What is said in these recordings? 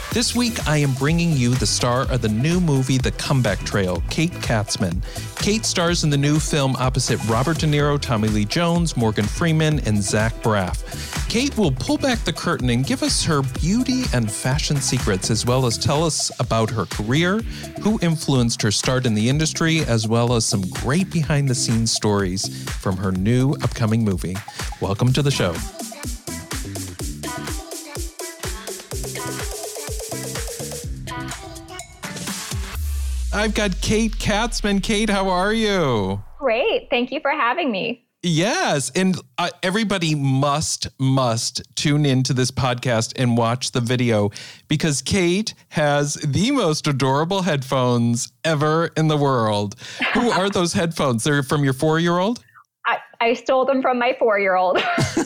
This week, I am bringing you the star of the new movie, The Comeback Trail, Kate Katzman. Kate stars in the new film opposite Robert De Niro, Tommy Lee Jones, Morgan Freeman, and Zach Braff. Kate will pull back the curtain and give us her beauty and fashion secrets, as well as tell us about her career, who influenced her start in the industry, as well as some great behind-the-scenes stories from her new upcoming movie. Welcome to the show. I've got Kate Katzman. Kate, how are you? Great. Thank you for having me. Yes. And everybody must tune into this podcast and watch the video because Kate has the most adorable headphones ever in the world. Who are those headphones? They're from your 4-year-old? I stole them from my 4-year-old.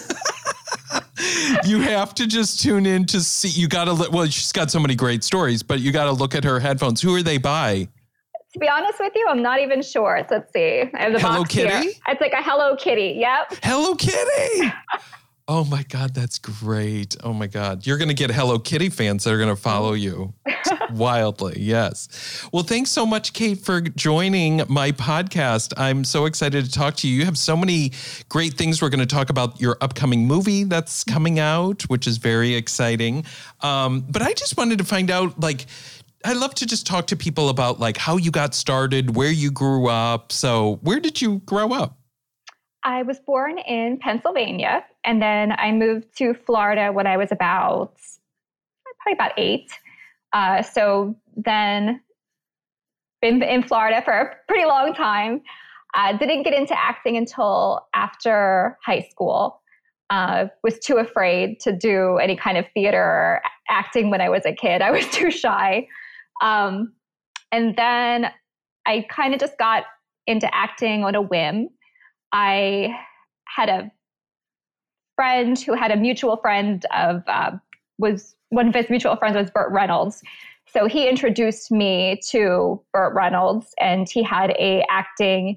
You have to just tune in to see. You got to, well, she's got so many great stories, but you got to look at her headphones. Who are they by? To be honest with you, I'm not even sure. Let's see. I have the Hello box Kitty? here. It's like a Hello Kitty. Yep. Hello Kitty. Oh my God, that's great. Oh my God. You're going to get Hello Kitty fans that are going to follow you wildly. Yes. Well, thanks so much, Kate, for joining my podcast. I'm so excited to talk to you. You have so many great things. We're going to talk about your upcoming movie that's coming out, which is very exciting. But I just wanted to find out, I love to just talk to people about how you got started, where you grew up. So where did you grow up? I was born in Pennsylvania, and then I moved to Florida when I was probably about 8. So then been in Florida for a pretty long time. Didn't get into acting until after high school. Was too afraid to do any kind of theater or acting when I was a kid. I was too shy. And then I kind of just got into acting on a whim. I had a friend who had a mutual friend one of his mutual friends was Burt Reynolds. So he introduced me to Burt Reynolds, and he had a acting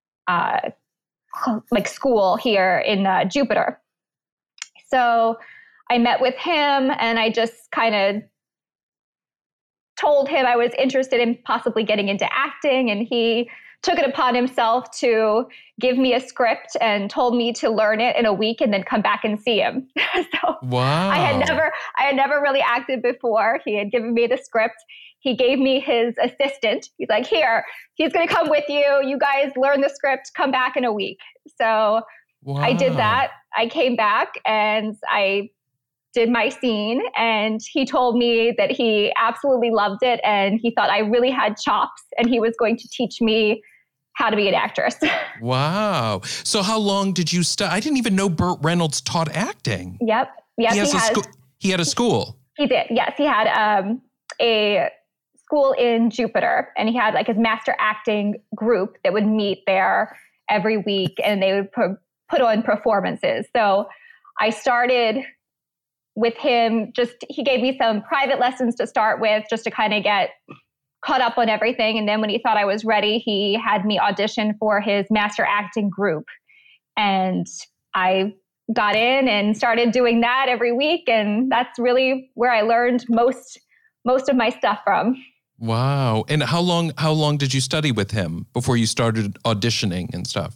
school here in Jupiter. So I met with him, and I just kind of told him I was interested in possibly getting into acting, and he took it upon himself to give me a script and told me to learn it in a week and then come back and see him. So wow. I had never really acted before. He had given me the script. He gave me his assistant. He's like, here, he's going to come with you. You guys learn the script, come back in a week. So wow. I did that. I came back and I did my scene, and he told me that he absolutely loved it and he thought I really had chops and he was going to teach me how to be an actress. Wow. So how long did you study? I didn't even know Burt Reynolds taught acting. Yep. Yes, he had a school. He did. Yes, he had a school in Jupiter, and he had his master acting group that would meet there every week, and they would put on performances. So I started with him. He gave me some private lessons to start with, just to kind of get caught up on everything. And then when he thought I was ready, he had me audition for his master acting group. And I got in and started doing that every week. And that's really where I learned most of my stuff from. Wow. And how long did you study with him before you started auditioning and stuff?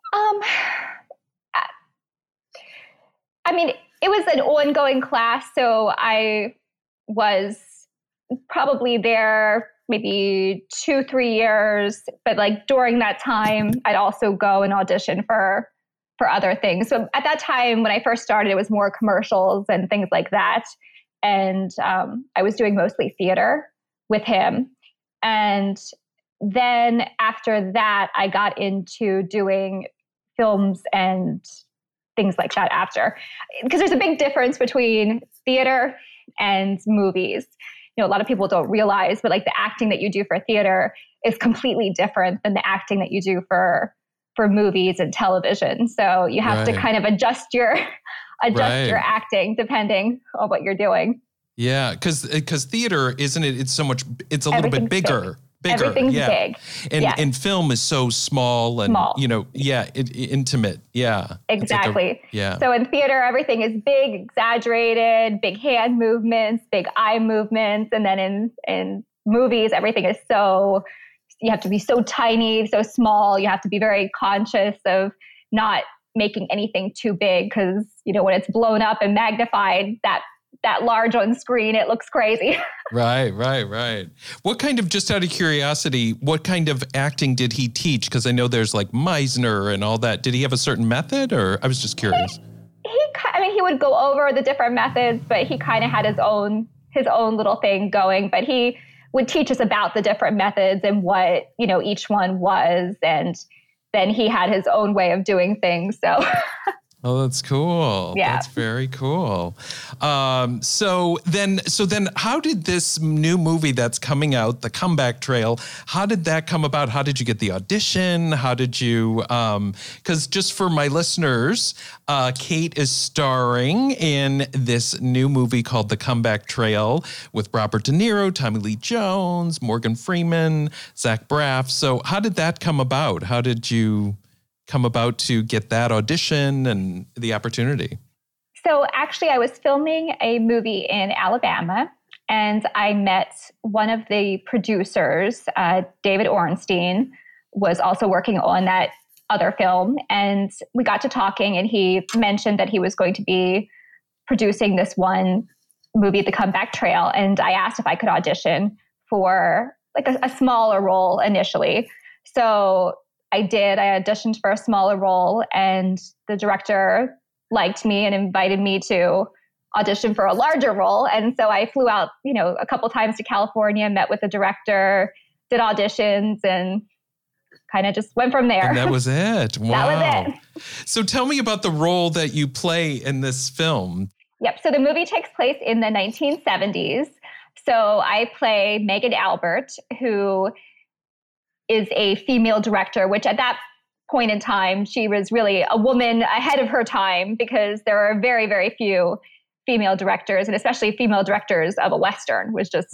It was an ongoing class, so I was probably there maybe 2-3 years, but during that time, I'd also go and audition for other things. So at that time, when I first started, it was more commercials and things like that. And I was doing mostly theater with him. And then after that, I got into doing films and things like that after. Because there's a big difference between theater and movies. A lot of people don't realize, but the acting that you do for theater is completely different than the acting that you do for movies and television. So you have to kind of adjust your acting depending on what you're doing. Yeah, because theater, isn't it? It's a little bit bigger. Bigger, everything's big. And film is so small and, intimate. Yeah. Exactly. So in theater, everything is big, exaggerated, big hand movements, big eye movements. And then in movies, everything is you have to be so tiny, so small. You have to be very conscious of not making anything too big because, when it's blown up and magnified that large on screen, it looks crazy. Right. What kind of, just out of curiosity, what kind of acting did he teach? Because I know there's like Meisner and all that. Did he have a certain method, or I was just curious? He would go over the different methods, but he kind of had his own little thing going. But he would teach us about the different methods and what, each one was. And then he had his own way of doing things. So. Oh, that's cool. Yeah. That's very cool. So then how did this new movie that's coming out, The Comeback Trail, how did that come about? How did you get the audition? How did you, because just for my listeners, Kate is starring in this new movie called The Comeback Trail with Robert De Niro, Tommy Lee Jones, Morgan Freeman, Zach Braff. So how did that come about? How did you come about to get that audition and the opportunity? So actually, I was filming a movie in Alabama, and I met one of the producers, David Orenstein, was also working on that other film. And we got to talking, and he mentioned that he was going to be producing this one movie, The Comeback Trail. And I asked if I could audition for like a smaller role initially. So I did. I auditioned for a smaller role, and the director liked me and invited me to audition for a larger role. And so I flew out, a couple times to California, met with the director, did auditions, and kind of just went from there. And that was it. Wow. That was it. So tell me about the role that you play in this film. Yep. So the movie takes place in the 1970s. So I play Megan Albert, who is a female director, which at that point in time, she was really a woman ahead of her time because there are very, very few female directors, and especially female directors of a Western was just,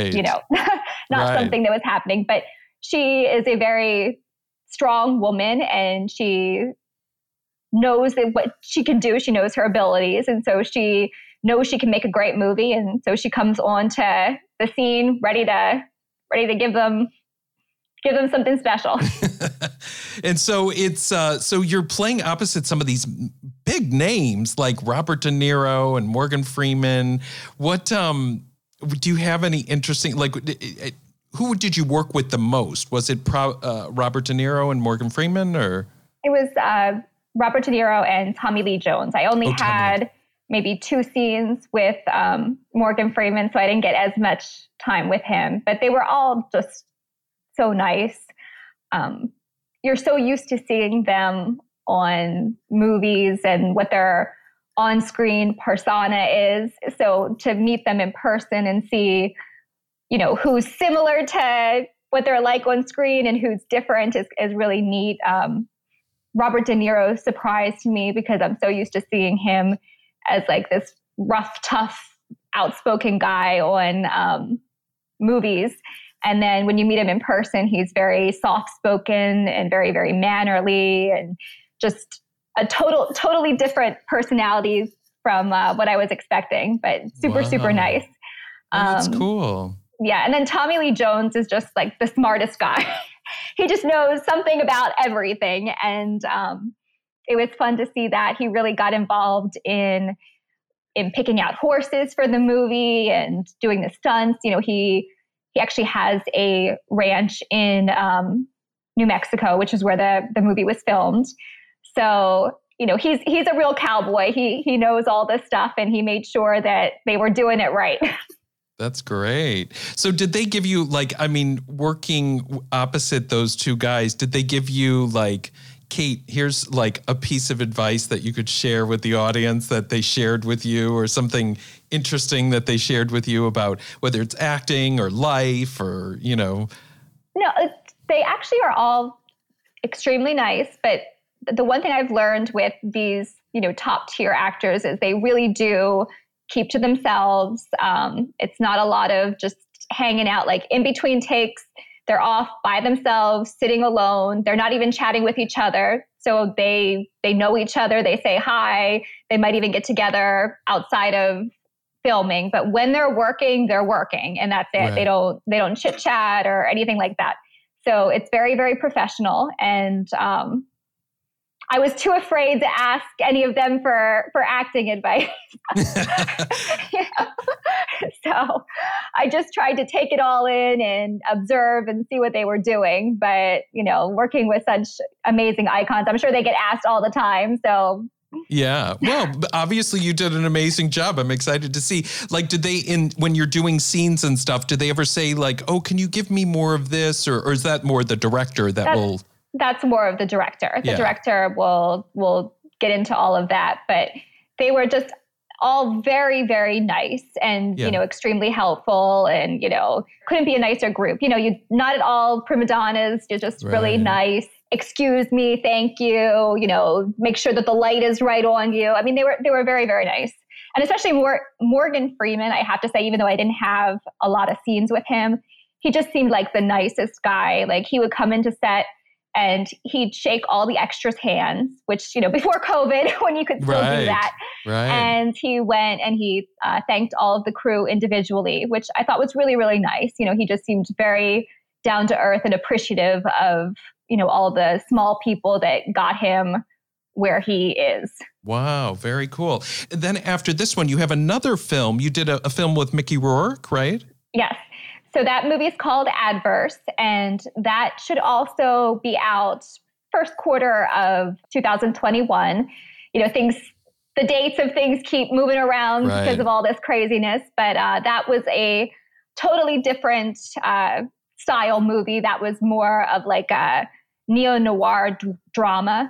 not something that was happening. But she is a very strong woman, and she knows what she can do. She knows her abilities. And so she knows she can make a great movie. And so she comes on to the scene ready to give them something special. And so it's so you're playing opposite some of these big names like Robert De Niro and Morgan Freeman. What do you have any interesting, like, who did you work with the most? Was it Robert De Niro and Morgan Freeman, or? It was Robert De Niro and Tommy Lee Jones. I only had maybe 2 scenes with Morgan Freeman, so I didn't get as much time with him. But they were all just so nice. You're so used to seeing them on movies and what their on-screen persona is. So to meet them in person and see, who's similar to what they're like on screen and who's different is really neat. Robert De Niro surprised me because I'm so used to seeing him as like this rough, tough, outspoken guy on movies. And then when you meet him in person, he's very soft-spoken and very, very mannerly, and just a totally different personality from what I was expecting, but super nice. That's cool. Yeah. And then Tommy Lee Jones is just like the smartest guy. He just knows something about everything. And it was fun to see that. He really got involved in picking out horses for the movie and doing the stunts. He actually has a ranch in New Mexico, which is where the movie was filmed. So, he's a real cowboy. He knows all this stuff, and he made sure that they were doing it right. That's great. So did they give you, working opposite those two guys, did they give you Kate, here's a piece of advice that you could share with the audience that they shared with you, or something interesting that they shared with you about whether it's acting or life or, No, they actually are all extremely nice. But the one thing I've learned with these, top tier actors is they really do keep to themselves. It's not a lot of just hanging out in between takes. They're off by themselves, sitting alone. They're not even chatting with each other. So they know each other. They say hi. They might even get together outside of filming. But when they're working, and that's it. Right. They don't chit chat or anything like that. So it's very, very professional. And I was too afraid to ask any of them for acting advice. So I just tried to take it all in and observe and see what they were doing. But, working with such amazing icons, I'm sure they get asked all the time. So yeah. Well, obviously you did an amazing job. I'm excited to see. Like, did they, when you're doing scenes and stuff, do they ever say like, oh, can you give me more of this? Or is that more the director that That's more of the director. The director will get into all of that. But they were just all very, very nice and, extremely helpful and, couldn't be a nicer group. You not at all prima donnas. You're just really nice. Excuse me. Thank you. Make sure that the light is right on you. I mean, they were very, very nice. And especially Morgan Freeman, I have to say, even though I didn't have a lot of scenes with him, he just seemed like the nicest guy. Like he would come into set and he'd shake all the extras' hands, which, before COVID, when you could still do that. Right. And he went and he thanked all of the crew individually, which I thought was really, really nice. He just seemed very down to earth and appreciative of, all the small people that got him where he is. Wow, very cool. Then after this one, you have another film. You did a film with Mickey Rourke, right? Yes. So that movie is called Adverse, and that should also be out first quarter of 2021. The dates of things keep moving around because of all this craziness, but that was a totally different style movie. That was more of like a neo-noir drama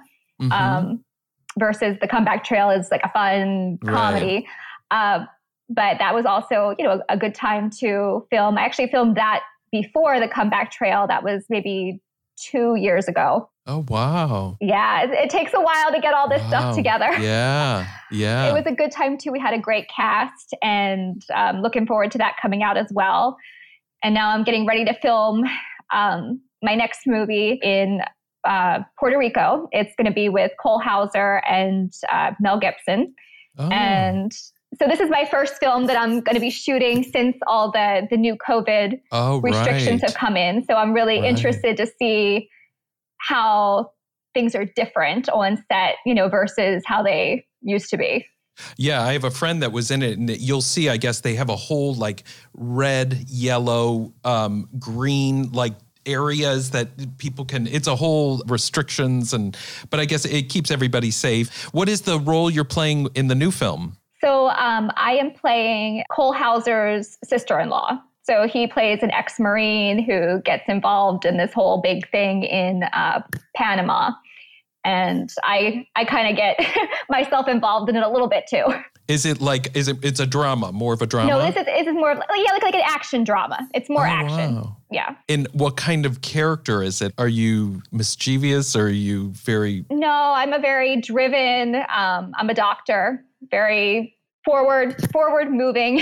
versus The Comeback Trail is like a fun comedy. But that was also, a good time to film. I actually filmed that before The Comeback Trail. That was maybe 2 years ago. Oh, wow. Yeah, it takes a while to get all this stuff together. Yeah. It was a good time too. We had a great cast and looking forward to that coming out as well. And now I'm getting ready to film my next movie in Puerto Rico. It's going to be with Cole Hauser and Mel Gibson. Oh. And so this is my first film that I'm going to be shooting since all the new COVID restrictions have come in. So I'm really interested to see how things are different on set, versus how they used to be. Yeah, I have a friend that was in it, and you'll see, I guess they have a whole like red, yellow, green, like areas that people can, it's a whole restrictions, but I guess it keeps everybody safe. What is the role you're playing in the new film? So I am playing Cole Hauser's sister-in-law. So he plays an ex-Marine who gets involved in this whole big thing in Panama. And I kind of get myself involved in it a little bit too. Is it it's a drama, more of a drama? No, this is more of, like an action drama. It's more action. Wow. Yeah. And what kind of character is it? Are you mischievous or are you very? No, I'm a very driven, I'm a doctor, very forward moving,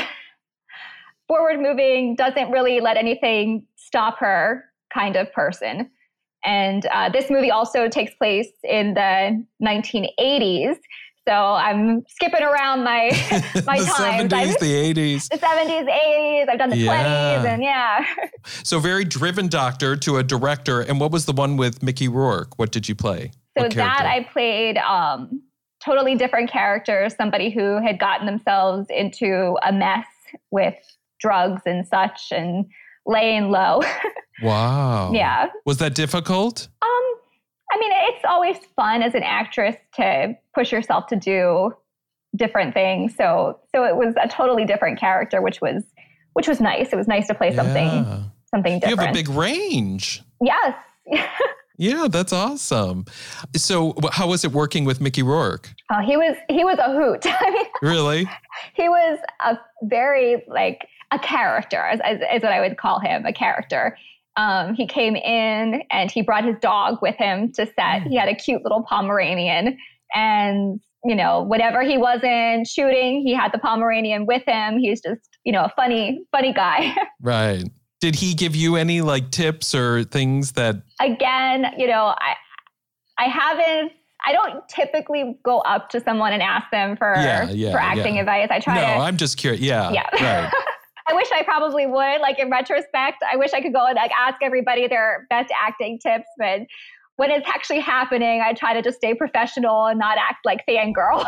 doesn't really let anything stop her kind of person. And this movie also takes place in the 1980s. So I'm skipping around my the times. 70s, the 80s. The 70s, 80s. I've done the 20s and So very driven doctor to a director. And what was the one with Mickey Rourke? What did you play? So that I played totally different characters. Somebody who had gotten themselves into a mess with drugs and such and laying low. Wow. Yeah. Was that difficult? I mean, it's always fun as an actress to push yourself to do different things. So it was a totally different character, which was nice. It was nice to play something different. You have a big range. Yes. Yeah, that's awesome. So how was it working with Mickey Rourke? Oh, he was a hoot. I mean, really? He was a very a character, is what I would call him, a character. He came in and he brought his dog with him to set. He had a cute little Pomeranian, and whenever he wasn't shooting, he had the Pomeranian with him. He's just a funny guy. Right. Did he give you any like tips or things that? Again, I don't typically go up to someone and ask them for acting advice. I try to. No, I'm just curious. Yeah. Right. I wish I probably would. Like in retrospect, I wish I could go and like ask everybody their best acting tips, but when it's actually happening, I try to just stay professional and not act like fangirl.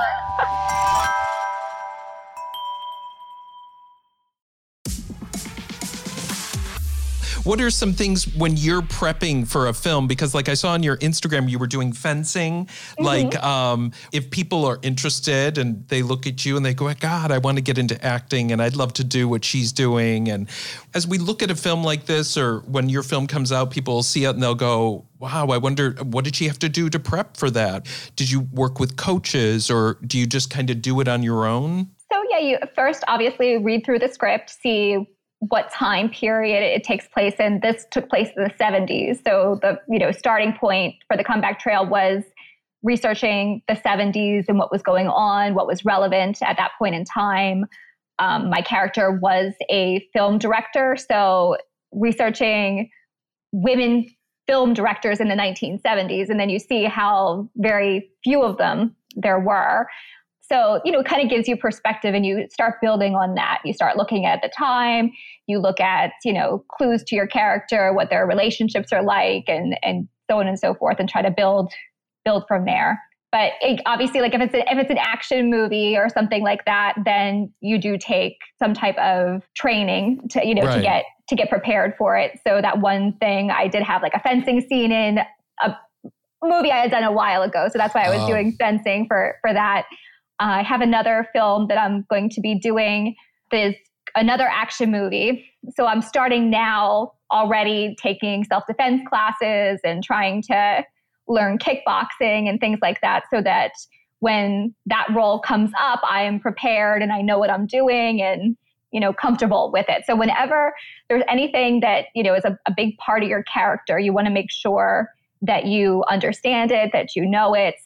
What are some things when you're prepping for a film? Because like I saw on your Instagram, you were doing fencing. Mm-hmm. Like if people are interested and they look at you and they go, God, I want to get into acting and I'd love to do what she's doing. And as we look at a film like this, or when your film comes out, people will see it and they'll go, wow, I wonder, what did she have to do to prep for that? Did you work with coaches or do you just kind of do it on your own? So yeah, you first obviously read through the script, see what time period it takes place in. This took place in the 70s. So the starting point for the Comeback Trail was researching the 70s and what was going on, what was relevant at that point in time. My character was a film director, so researching women film directors in the 1970s, and then you see how very few of them there were. So, it kind of gives you perspective and you start building on that. You start looking at the time, you look at, clues to your character, what their relationships are like and so on and so forth, and try to build from there. But obviously, like if it's an action movie or something like that, then you do take some type of training to, right, to get prepared for it. So that one thing, I did have like a fencing scene in a movie I had done a while ago. So that's why I was doing fencing for that. I have another film that I'm going to be doing. There's another action movie. So I'm starting now already taking self-defense classes and trying to learn kickboxing and things like that so that when that role comes up, I am prepared and I know what I'm doing and, comfortable with it. So whenever there's anything that, is a big part of your character, you want to make sure that you understand it, that you know it.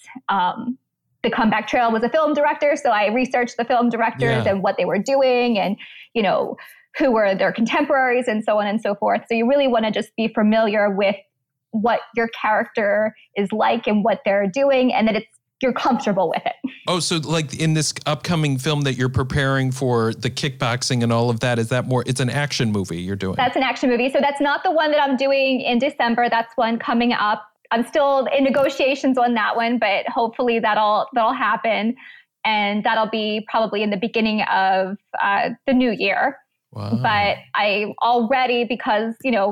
The Comeback Trail was a film director, so I researched the film directors and what they were doing and, who were their contemporaries and so on and so forth. So you really want to just be familiar with what your character is like and what they're doing, and that you're comfortable with it. Oh, so like in this upcoming film that you're preparing for the kickboxing and all of that, is that more, it's an action movie you're doing? That's an action movie. So that's not the one that I'm doing in December. That's one coming up. I'm still in negotiations on that one, but hopefully that'll happen. And that'll be probably in the beginning of the new year. Wow. But I already, because,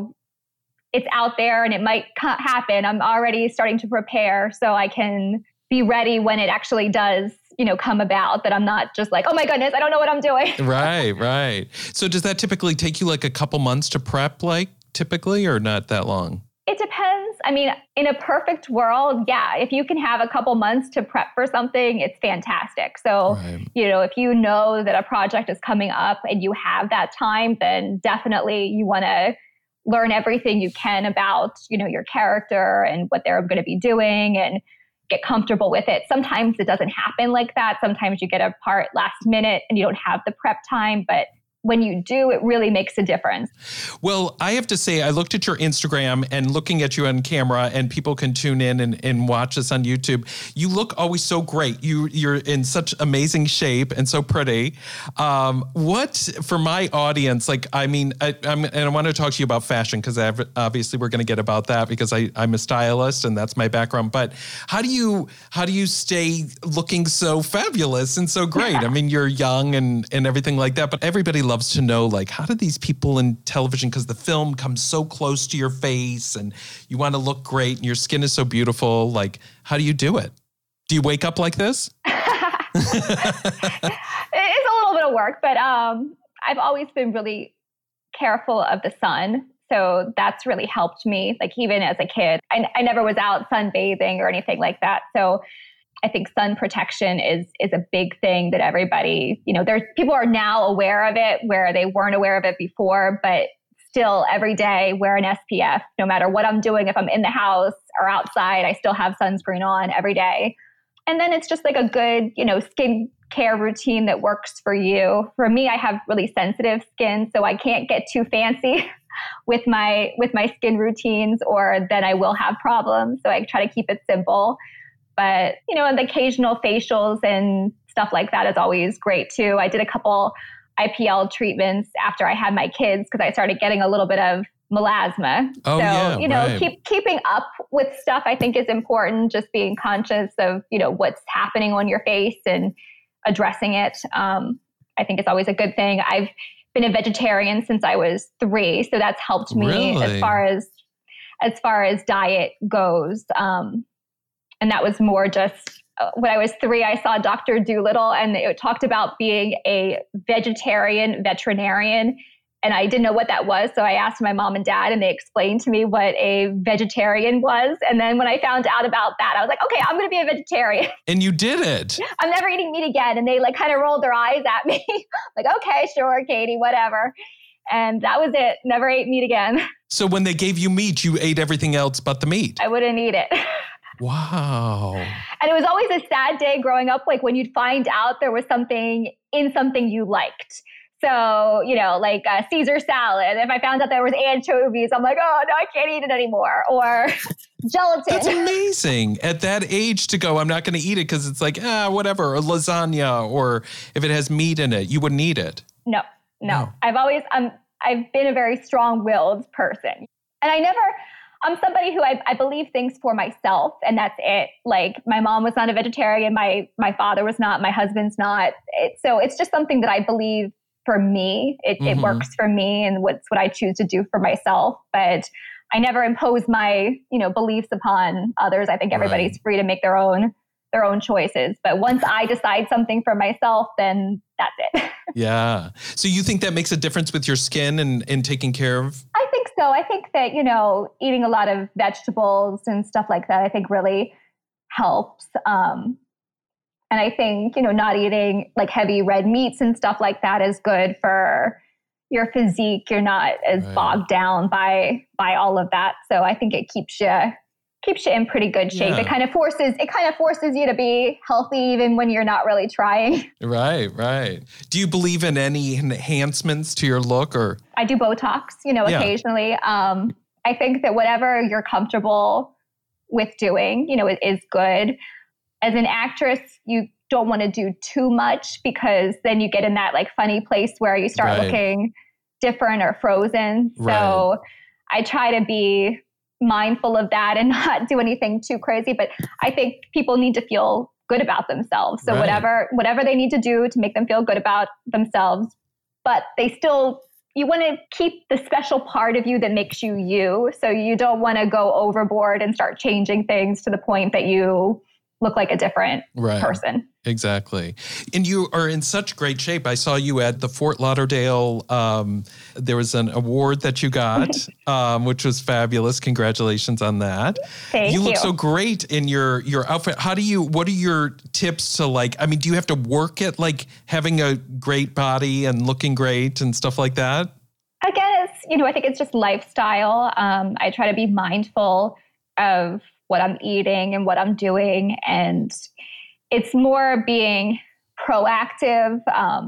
it's out there and it might happen, I'm already starting to prepare so I can be ready when it actually does, come about, that I'm not just like, oh my goodness, I don't know what I'm doing. Right. So does that typically take you like a couple months to prep, like typically, or not that long? It depends. I mean, in a perfect world, yeah, if you can have a couple months to prep for something, it's fantastic. So, right, if you know that a project is coming up and you have that time, then definitely you want to learn everything you can about, your character and what they're going to be doing and get comfortable with it. Sometimes it doesn't happen like that. Sometimes you get a part last minute and you don't have the prep time, but when you do, it really makes a difference. Well, I have to say, I looked at your Instagram and looking at you on camera, and people can tune in and watch us on YouTube. You look always so great. You're in such amazing shape and so pretty. What, for my audience, like, I mean, I want to talk to you about fashion, because obviously we're going to get about that because I'm a stylist and that's my background. But how do you stay looking so fabulous and so great? I mean, you're young and everything like that, but everybody loves to know, like, how do these people in television, because the film comes so close to your face and you want to look great and your skin is so beautiful, like, how do you do it? Do you wake up like this? It's a little bit of work, but I've always been really careful of the sun. So that's really helped me. Like, even as a kid, I never was out sunbathing or anything like that. So I think sun protection is a big thing that everybody, people are now aware of it where they weren't aware of it before, but still every day wear an SPF, no matter what I'm doing. If I'm in the house or outside, I still have sunscreen on every day. And then it's just like a good, skin care routine that works for you. For me, I have really sensitive skin, so I can't get too fancy. with my skin routines, or then I will have problems. So I try to keep it simple. But, and the occasional facials and stuff like that is always great too. I did a couple IPL treatments after I had my kids because I started getting a little bit of melasma. Oh, so, yeah, right. keeping up with stuff I think is important, just being conscious of, what's happening on your face and addressing it. I think it's always a good thing. I've been a vegetarian since I was 3, so that's helped me Really? as far as diet goes. And that was more just when I was 3, I saw Dr. Dolittle, and it talked about being a vegetarian veterinarian. And I didn't know what that was. So I asked my mom and dad, and they explained to me what a vegetarian was. And then when I found out about that, I was like, okay, I'm going to be a vegetarian. And you did it. I'm never eating meat again. And they kind of rolled their eyes at me like, okay, sure, Katie, whatever. And that was it. Never ate meat again. So when they gave you meat, you ate everything else but the meat. I wouldn't eat it. Wow. And it was always a sad day growing up, when you'd find out there was something in something you liked. So, like Caesar salad. If I found out there was anchovies, I'm like, oh, no, I can't eat it anymore. Or gelatin. That's amazing. At that age to go, I'm not going to eat it because it's like, whatever, or lasagna, or if it has meat in it, you wouldn't eat it. No. I've been a very strong-willed person. And I'm somebody who I believe things for myself, and that's it. Like, my mom was not a vegetarian. My father was not. My husband's not. So it's just something that I believe for me. It works for me, and what I choose to do for myself. But I never impose my, beliefs upon others. I think everybody's free to make their own choices. But once I decide something for myself, then that's it. Yeah. So you think that makes a difference with your skin and taking care of? I think so. I think that, eating a lot of vegetables and stuff like that, I think really helps. And I think, not eating like heavy red meats and stuff like that is good for your physique. You're not as bogged down by all of that. So I think it keeps you in pretty good shape. Yeah. It kind of forces you to be healthy even when you're not really trying. Right. Do you believe in any enhancements to your look? Or I do Botox, occasionally. I think that whatever you're comfortable with doing, is good. As an actress, you don't want to do too much because then you get in that funny place where you start looking different or frozen. So I try to be mindful of that and not do anything too crazy. But I think people need to feel good about themselves. So whatever they need to do to make them feel good about themselves, but you want to keep the special part of you that makes you you. So you don't want to go overboard and start changing things to the point that you look like a different person. Exactly. And you are in such great shape. I saw you at the Fort Lauderdale. There was an award that you got, which was fabulous. Congratulations on that. Thank you. You look so great in your outfit. What are your tips to do you have to work at having a great body and looking great and stuff like that? Again, it's, I think it's just lifestyle. I try to be mindful of what I'm eating and what I'm doing. And it's more being proactive.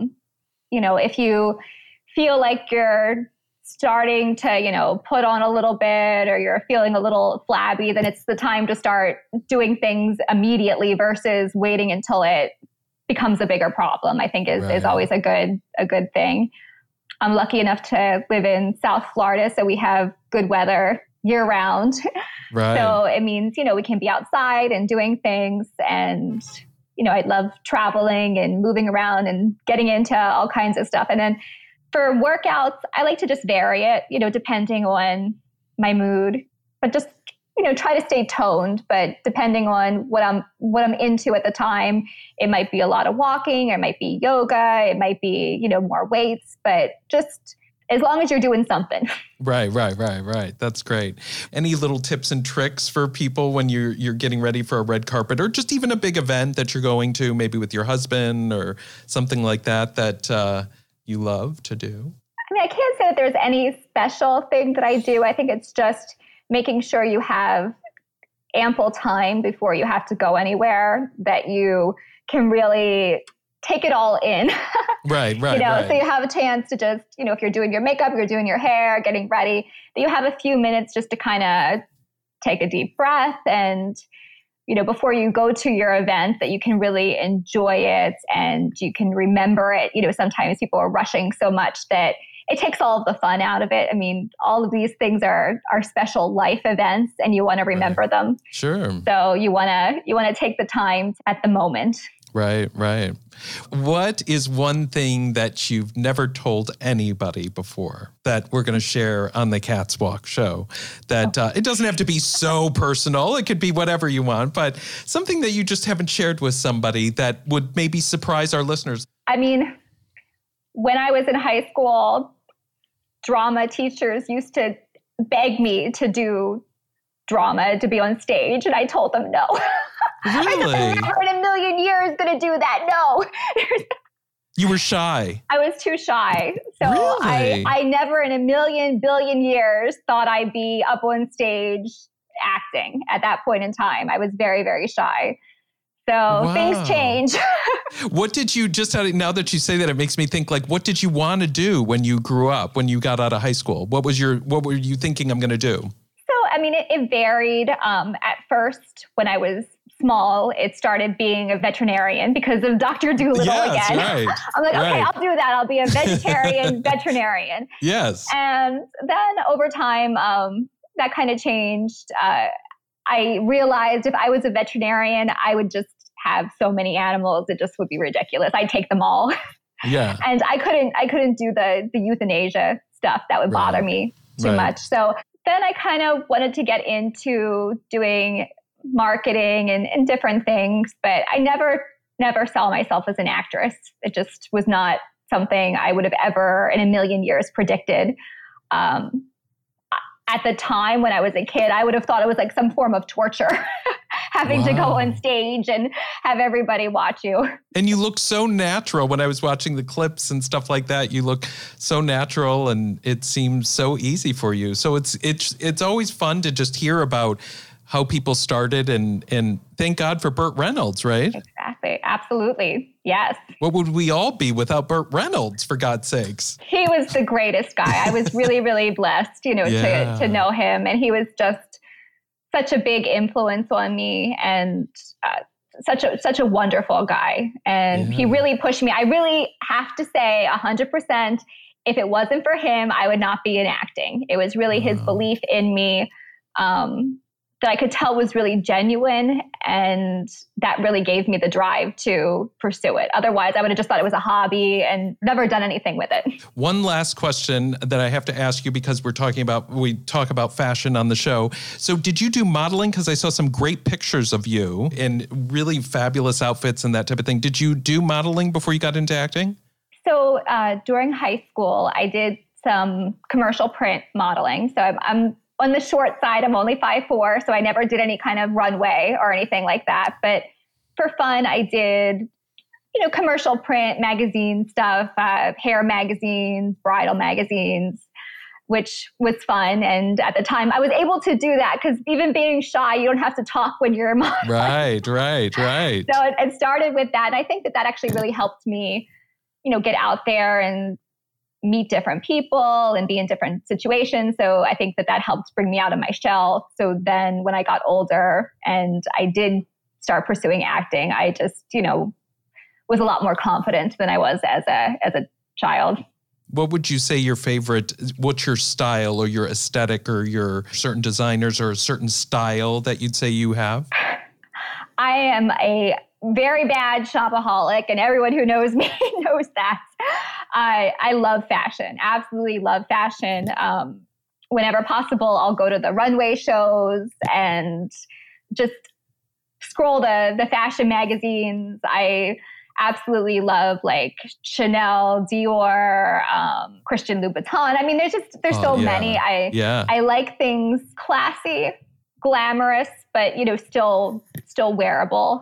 If you feel like you're starting to, put on a little bit or you're feeling a little flabby, then it's the time to start doing things immediately versus waiting until it becomes a bigger problem, I think is always a good thing. I'm lucky enough to live in South Florida, so we have good weather year round. So it means, we can be outside and doing things. And, I love traveling and moving around and getting into all kinds of stuff. And then for workouts, I like to just vary it, depending on my mood, but just, try to stay toned. But depending on what I'm into at the time, it might be a lot of walking, or it might be yoga, it might be, more weights, but just as long as you're doing something. Right. That's great. Any little tips and tricks for people when you're getting ready for a red carpet or just even a big event that you're going to, maybe with your husband or something like that you love to do? I can't say that there's any special thing that I do. I think it's just making sure you have ample time before you have to go anywhere, that you can really take it all in. Right. So you have a chance to just, if you're doing your makeup, you're doing your hair, getting ready, that you have a few minutes just to kind of take a deep breath and, before you go to your event, that you can really enjoy it and you can remember it. Sometimes people are rushing so much that it takes all of the fun out of it. I mean, all of these things are special life events and you want to remember them. Sure. So you want to take the time at the moment. Right. What is one thing that you've never told anybody before that we're going to share on the Cats Walk show? That it doesn't have to be so personal. It could be whatever you want, but something that you just haven't shared with somebody that would maybe surprise our listeners. I mean, when I was in high school, drama teachers used to beg me to do drama, to be on stage, and I told them no. Really? I'm never in a million years going to do that. No. You were shy. I was too shy. So really? I never in a billion years thought I'd be up on stage acting at that point in time. I was very, very shy. So things change. What did you now that you say that, it makes me think, like, what did you want to do when you grew up, when you got out of high school? What were you thinking I'm going to do? So, I mean, it varied. At first, when I was small, it started being a veterinarian because of Dr. Dolittle again. Right. I'm like, okay, I'll do that. I'll be a vegetarian veterinarian. Yes. And then over time, that kind of changed. I realized if I was a veterinarian, I would just have so many animals. It just would be ridiculous. I'd take them all. Yeah. And I couldn't do the euthanasia stuff. That would bother me too much. So then I kind of wanted to get into doing marketing and different things, but I never saw myself as an actress. It just was not something I would have ever in a million years predicted. At the time when I was a kid, I would have thought it was like some form of torture, having to go on stage and have everybody watch you. And you look so natural. When I was watching the clips and stuff like that, you look so natural and it seems so easy for you. So it's always fun to just hear about how people started and thank God for Burt Reynolds, right? Exactly. Absolutely. Yes. What would we all be without Burt Reynolds, for God's sakes? He was the greatest guy. I was really, really blessed, to know him. And he was just such a big influence on me and such a wonderful guy. And he really pushed me. I really have to say 100%, if it wasn't for him, I would not be in acting. It was really his belief in me that I could tell was really genuine, and that really gave me the drive to pursue it. Otherwise, I would have just thought it was a hobby and never done anything with it. One last question that I have to ask you, because we talk about fashion on the show. So did you do modeling? Because I saw some great pictures of you in really fabulous outfits and that type of thing. Did you do modeling before you got into acting? So during high school, I did some commercial print modeling. So I'm on the short side. I'm only 5'4", so I never did any kind of runway or anything like that. But for fun, I did, commercial print magazine stuff, hair magazines, bridal magazines, which was fun. And at the time, I was able to do that because even being shy, you don't have to talk when you're modeling. Right. So it started with that. And I think that actually really helped me, get out there and meet different people and be in different situations. So I think that helped bring me out of my shell. So then when I got older and I did start pursuing acting, I just, was a lot more confident than I was as a child. What would you say what's your style or your aesthetic or your certain designers or a certain style that you'd say you have? I am a very bad shopaholic, and everyone who knows me knows that. I love fashion, absolutely love fashion. Whenever possible, I'll go to the runway shows and just scroll the fashion magazines. I absolutely love like Chanel, Dior, Christian Louboutin. I mean, there's so many. I like things classy, glamorous, but still wearable.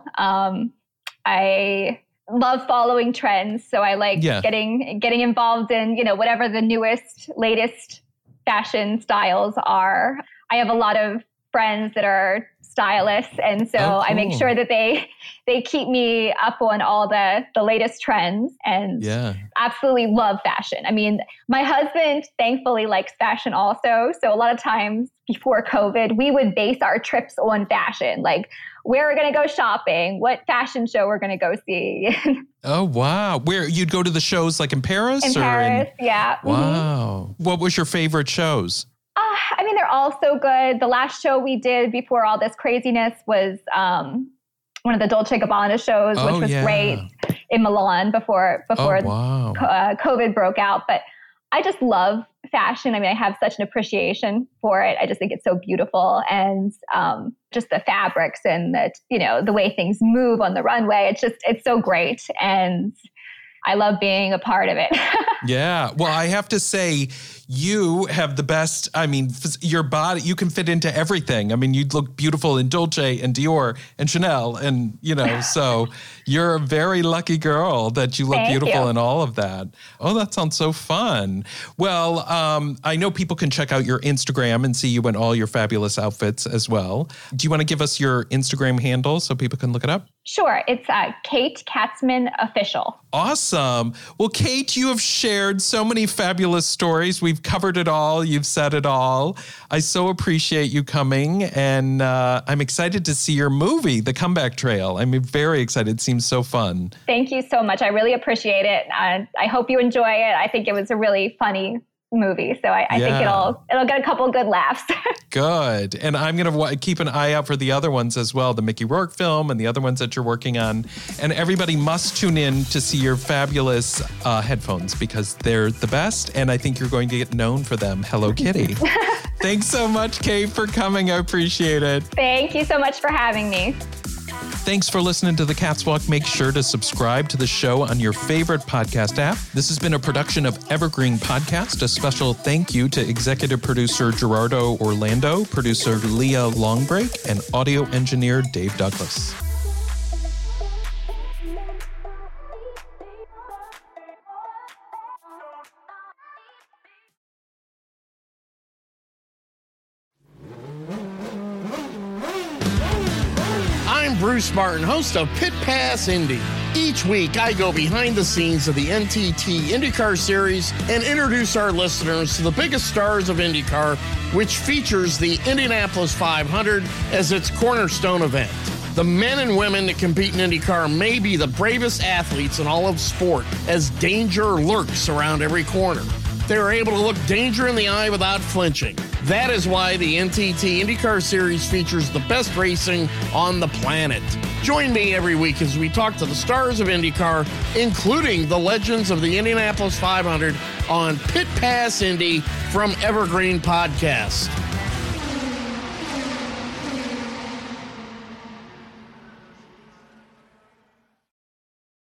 I love following trends, so I like getting involved in whatever the newest, latest fashion styles are. I have a lot of friends that are stylists. And so cool. I make sure that they keep me up on all the latest trends, and absolutely love fashion. I mean, my husband thankfully likes fashion also. So a lot of times before COVID, we would base our trips on fashion, like where we're going to go shopping, what fashion show we're going to go see. Oh, wow. Where you'd go to the shows like in Paris? In Paris, yeah. Wow. Mm-hmm. What was your favorite shows? I mean, they're all so good. The last show we did before all this craziness was one of the Dolce & Gabbana shows, which was great in Milan before COVID broke out. But I just love fashion. I mean, I have such an appreciation for it. I just think it's so beautiful, and just the fabrics and the way things move on the runway. It's so great, and I love being a part of it. Yeah. Well, I have to say, you have the best, I mean, your body, you can fit into everything. I mean, you look beautiful in Dolce and Dior and Chanel and, so you're a very lucky girl that you look beautiful in all of that. Oh, that sounds so fun. Well, I know people can check out your Instagram and see you in all your fabulous outfits as well. Do you want to give us your Instagram handle so people can look it up? Sure. It's Kate Katzman Official. Awesome. Well, Kate, you have shared so many fabulous stories. We've covered it all. You've said it all. I so appreciate you coming, and I'm excited to see your movie, The Comeback Trail. I'm very excited. It seems so fun. Thank you so much. I really appreciate it. I hope you enjoy it. I think it was a really funny movie, so I think it'll get a couple of good laughs. Good. And I'm going to keep an eye out for the other ones as well, the Mickey Rourke film and the other ones that you're working on. And everybody must tune in to see your fabulous headphones, because they're the best, and I think you're going to get known for them. Hello Kitty. Thanks so much, Kate, for coming. I appreciate it. Thank you so much for having me. Thanks for listening to The Catwalk. Make sure to subscribe to the show on your favorite podcast app. This has been a production of Evergreen Podcast. A special thank you to executive producer Gerardo Orlando, producer Leah Longbreak, and audio engineer Dave Douglas. Bruce Martin, host of Pit Pass Indy. Each week, I go behind the scenes of the NTT IndyCar Series and introduce our listeners to the biggest stars of IndyCar, which features the Indianapolis 500 as its cornerstone event. The men and women that compete in IndyCar may be the bravest athletes in all of sport, as danger lurks around every corner. They are able to look danger in the eye without flinching. That is why the NTT IndyCar Series features the best racing on the planet. Join me every week as we talk to the stars of IndyCar, including the legends of the Indianapolis 500 on Pit Pass Indy from Evergreen Podcast.